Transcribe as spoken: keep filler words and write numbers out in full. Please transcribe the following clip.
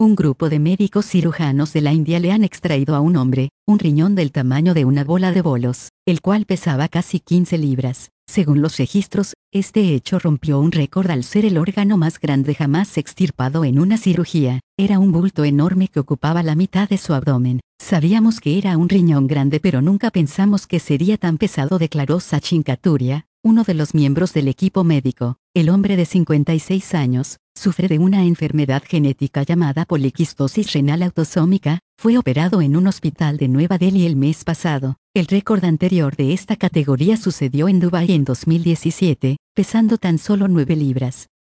Un grupo de médicos cirujanos de la India le han extraído a un hombre un riñón del tamaño de una bola de bolos, el cual pesaba casi quince libras. Según los registros, este hecho rompió un récord al ser el órgano más grande jamás extirpado en una cirugía. Era un bulto enorme que ocupaba la mitad de su abdomen. Sabíamos que era un riñón grande, pero nunca pensamos que sería tan pesado, declaró Sachin Katuria, uno de los miembros del equipo médico. El hombre de cincuenta y seis años, sufre de una enfermedad genética llamada poliquistosis renal autosómica, fue operado en un hospital de Nueva Delhi el mes pasado. El récord anterior de esta categoría sucedió en Dubái en dos mil diecisiete, pesando tan solo nueve libras.